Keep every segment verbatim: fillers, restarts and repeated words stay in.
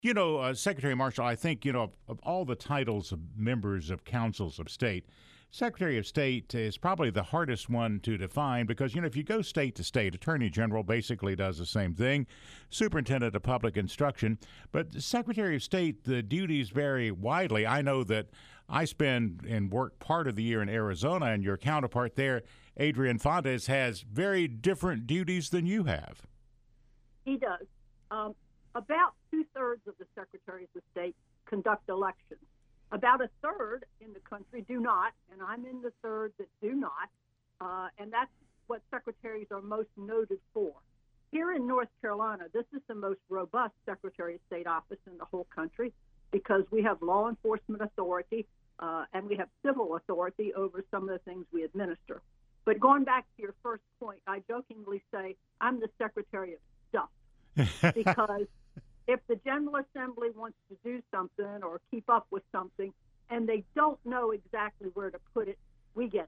You know, uh, Secretary Marshall, I think, you know, of, of all the titles of members of councils of state, Secretary of State is probably the hardest one to define because, you know, if you go state to state, Attorney General basically does the same thing, Superintendent of Public Instruction. But the Secretary of State, the duties vary widely. I know that I spend and work part of the year in Arizona, and your counterpart there, Adrian Fontes, has very different duties than you have. He does. Um, about two-thirds of the secretaries of state conduct elections. About a third in the country do not, and I'm in the third that do not, uh, and that's what secretaries are most noted for. Here in North Carolina, this is the most robust Secretary of State office in the whole country because we have law enforcement authority uh, and we have civil authority over some of the things we administer. But going back to your first point, I jokingly say I'm the Secretary of Stuff because if the General Assembly wants to do something or keep up with something and they don't know exactly where to put it, we get it.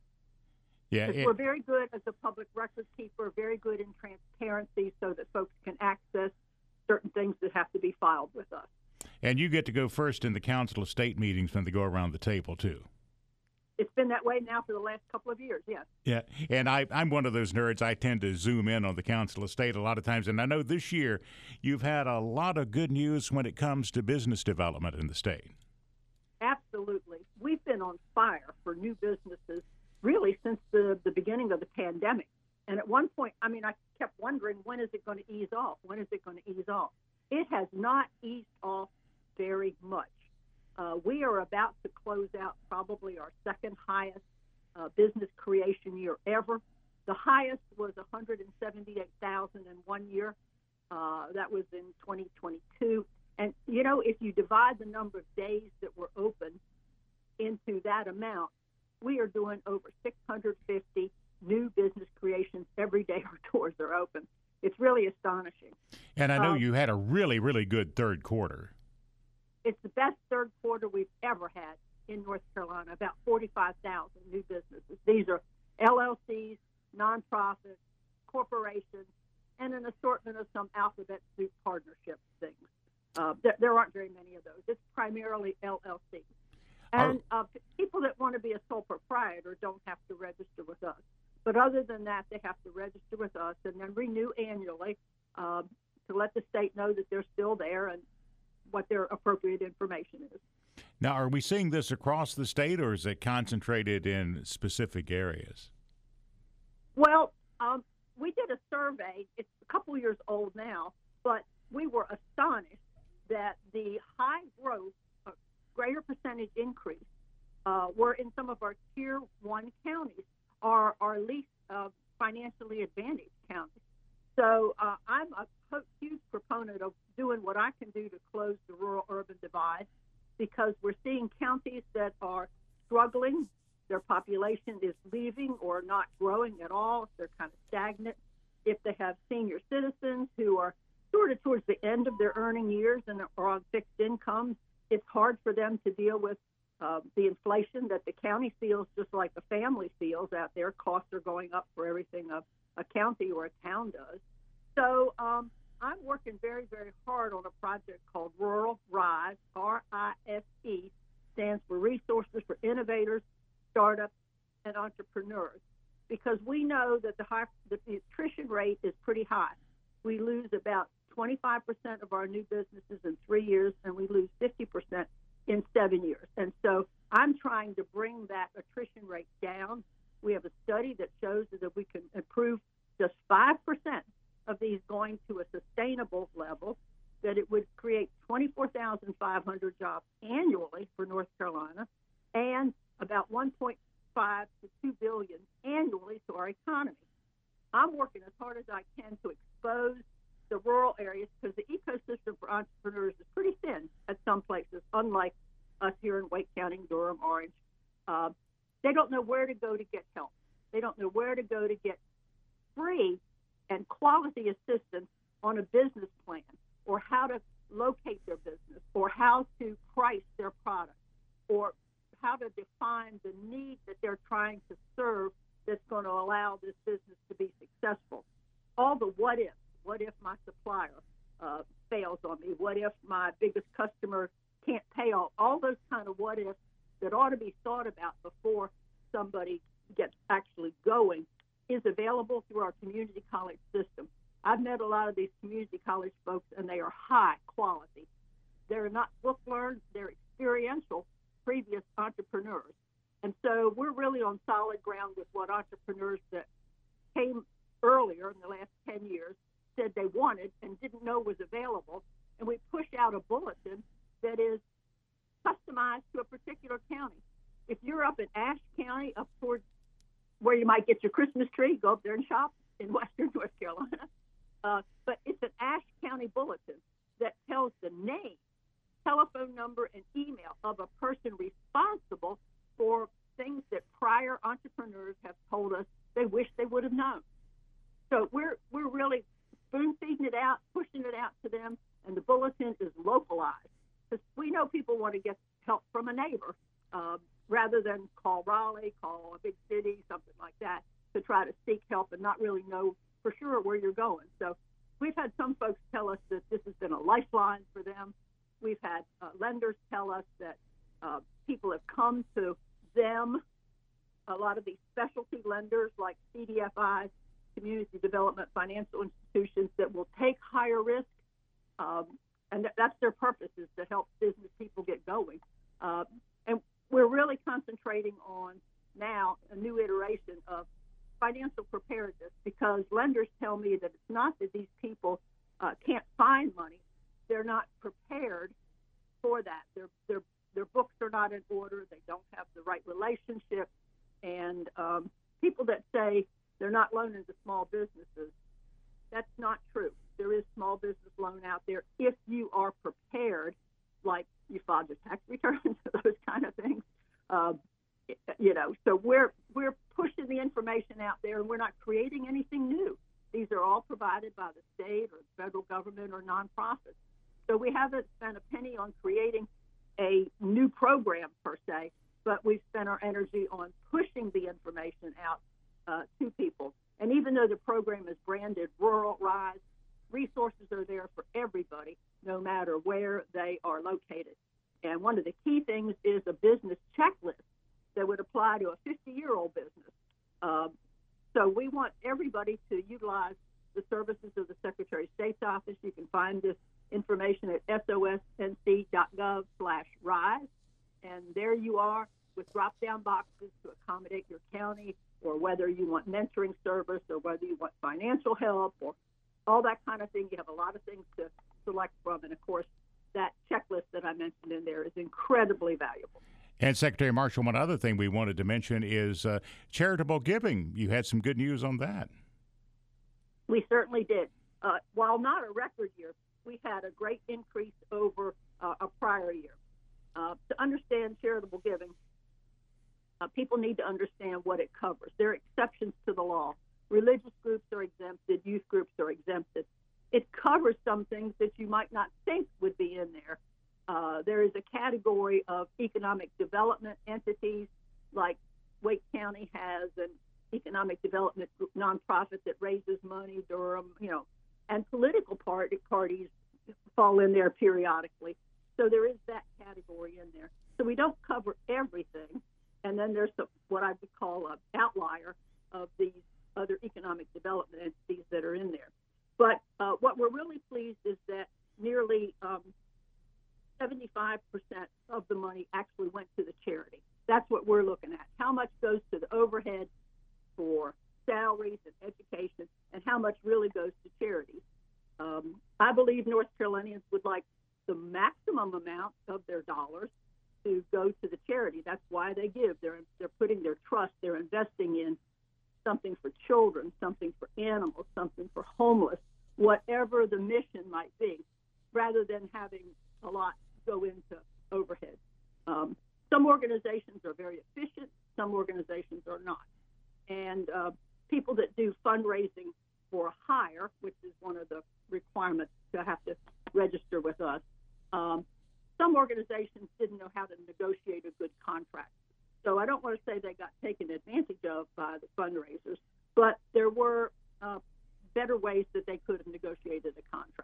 Yeah, it, we're very good as a public record keeper, very good in transparency so that folks can access certain things that have to be filed with us. And you get to go first in the Council of State meetings when they go around the table, too. It's been that way now for the last couple of years, yes. Yeah, and I, I'm one of those nerds. I tend to zoom in on the Council of State a lot of times. And I know this year you've had a lot of good news when it comes to business development in the state. Absolutely. We've been on fire for new businesses really since the, the beginning of the pandemic. And at one point, I mean, I kept wondering, when is it going to ease off? When is it going to ease off? It has not eased off very much. Uh, we are about to close out probably our second highest uh, business creation year ever. The highest was one hundred seventy-eight thousand in one year. Uh, that was in twenty twenty-two. And, you know, if you divide the number of days that were open into that amount, we are doing over six hundred fifty new business creations every day our doors are open. It's really astonishing. And I know um, you had a really, really good third quarter. It's the best third quarter we've ever had in North Carolina, about forty-five thousand new businesses. These are L L Cs, nonprofits, corporations, and an assortment of some alphabet soup partnership things. Uh, there, there aren't very many of those. It's primarily L L Cs. And uh, people that want to be a sole proprietor don't have to register with us. But other than that, they have to register with us and then renew annually uh, to let the state know that they're still there and what their appropriate information is. Now, are we seeing this across the state, or is it concentrated in specific areas? Well, um, we did a survey. It's a couple years old now, but we were astonished that the high growth, uh, greater percentage increase, uh, were in some of our tier one counties, our, our least uh, financially advantaged counties. So uh, I'm a huge proponent of doing what I can do to close the rural-urban divide because we're seeing counties that are struggling. Their population is leaving or not growing at all. They're kind of stagnant. If they have senior citizens who are sort of towards the end of their earning years and are on fixed incomes, it's hard for them to deal with uh, the inflation that the county feels just like the family feels out there. Costs are going up for everything a, a county or a town does. So um, I'm working very, very hard on a project called Rural Rise, R I S E, stands for Resources for Innovators, Startups, and Entrepreneurs, because we know that the, high, the attrition rate is pretty high. We lose about twenty-five percent of our new businesses in three years, and we lose fifty percent in seven years. And so I'm trying to bring that attrition rate down. We have a study that shows that if we can improve just five percent of these going to a sustainable level, that it would create twenty-four thousand five hundred jobs annually for North Carolina and about one point five to two billion annually to our economy. I'm working as hard as I can to expose the rural areas because the ecosystem for entrepreneurs is pretty thin at some places, unlike us here in Wake County, Durham, Orange. Uh, they don't know where to go to get help. They don't know where to go to get free and quality assistance on a business plan or how to locate their business or how to price their product or how to define the need that they're trying to serve that's going to allow this business to be successful. All the what ifs. What if my supplier uh, fails on me? What if my biggest customer can't pay? All, all those kind of what ifs that ought to be thought about before somebody gets actually going is available through our community college system. I've met a lot of these community college folks, and they are high quality. They're not book learned, they're experiential previous entrepreneurs. And so we're really on solid ground with what entrepreneurs that came earlier in the last ten years said they wanted and didn't know was available. And we push out a bulletin that is customized to a particular county. If you're up in Ashe County, up towards where you might get your Christmas tree, go up there and shop in western North Carolina. Uh, but it's an Ashe County bulletin that tells the name, telephone number, and email of a person responsible for things that prior entrepreneurs have told us they wish they would have known. So we're we're really spoon feeding it out, pushing it out to them, and the bulletin is localized because we know people want to get help from a neighbor um, rather than call Raleigh, call a big city, something like that, to try to seek help and not really know for sure where you're going. So we've had some folks tell us that this has been a lifeline for them. We've had uh, lenders tell us that uh, people have come to them, a lot of these specialty lenders like C D F I, Community Development Financial Institutions, that will take higher risk, um, and th- that's their purpose, is to help business people get going. Uh, and we're really concentrating on now a new iteration of financial preparedness, because lenders tell me that it's not that these people uh, can't find money, they're not prepared for that. Their their their books are not in order. They don't have the right relationship. And um, people that say they're not loaning to small businesses, that's not true. There is small business loan out there if you are prepared, like you filed your tax returns, those kind of things. Um, you know, so we're we're pushing the information out there, and we're not creating anything new. These are all provided by the state or the federal government or nonprofits. So we haven't spent a penny on creating a new program per se, but we've spent our energy on pushing the information out uh, to people. And even though the program is branded Rural Rise, resources are there for everybody, no matter where they are located. And one of the key things is a business checklist that would apply to a fifty-year-old business. Um, so we want everybody to utilize the services of the Secretary of State's office. You can find this information at sosnc.gov slash rise. And there you are with drop-down boxes to accommodate your county, or whether you want mentoring service, or whether you want financial help, or all that kind of thing. You have a lot of things to select from. And, of course, that checklist that I mentioned in there is incredibly valuable. And Secretary Marshall, one other thing we wanted to mention is uh, charitable giving. You had some good news on that. We certainly did. Uh, while not a record year, we had a great increase over uh, a prior year. Uh, to understand charitable giving, uh, people need to understand what it covers. There are exceptions to the law. Religious groups are exempted. Youth groups are exempted. It covers some things that you might not think would be in there. Uh, there is a category of economic development entities, like Wake County has an economic development group, nonprofit that raises money, Durham, you know, and political party, parties fall in there periodically. So there is that category in there. So we don't cover everything. And then there's the, what I would call an outlier of these other economic development entities that are in there. But uh, what we're really pleased is that nearly um, seventy-five percent of the money actually went to the charity. That's what we're looking at. How much goes to the overhead for salaries and education, and how much really goes to charities. Um, I believe North Carolinians would like the maximum amount of their dollars to go to the charity. That's why they give. They're, they're putting their trust, they're investing in something for children, something for animals, something for homeless, whatever the mission might be, rather than having a lot go into overhead. Um, some organizations are very efficient, some organizations are not. And uh, people that do fundraising for hire, which is one of the requirements to have to register with us, um, some organizations didn't know how to negotiate a good contract. So I don't want to say they got taken advantage of by the fundraisers, but there were uh, better ways that they could have negotiated a contract.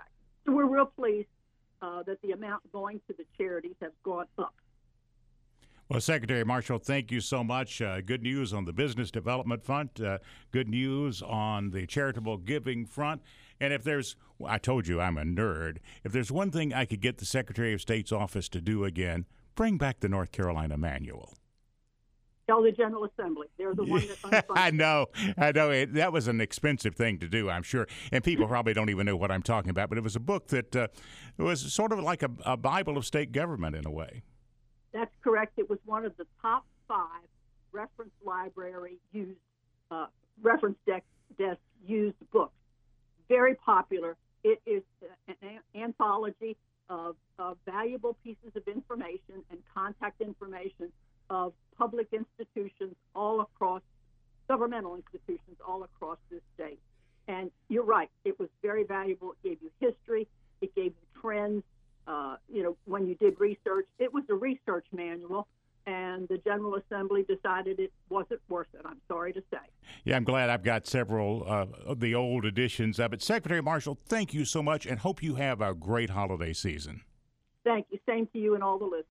So we're real pleased uh, that the amount going to the charities has gone up. Well, Secretary Marshall, thank you so much. Uh, good news on the business development front, uh, good news on the charitable giving front. And if there's, well, I told you I'm a nerd, if there's one thing I could get the Secretary of State's office to do again, bring back the North Carolina Manual. Tell the General Assembly. They're the one that I know. I know. It, that was an expensive thing to do, I'm sure. And people probably don't even know what I'm talking about. But it was a book that uh, was sort of like a, a Bible of state government in a way. That's correct. It was one of the top five reference library used, uh, reference desk, desk used books. Very popular. It is an anthology of, of valuable pieces of information and contact information of public institutions all across, governmental institutions all across this state. And you're right. It was very valuable. It gave you history. It gave you trends. Uh, you know, when you did research, it was a research manual, and the General Assembly decided it wasn't worth it, I'm sorry to say. Yeah, I'm glad I've got several uh, of the old editions of it. Secretary Marshall, thank you so much, and hope you have a great holiday season. Thank you. Same to you and all the listeners.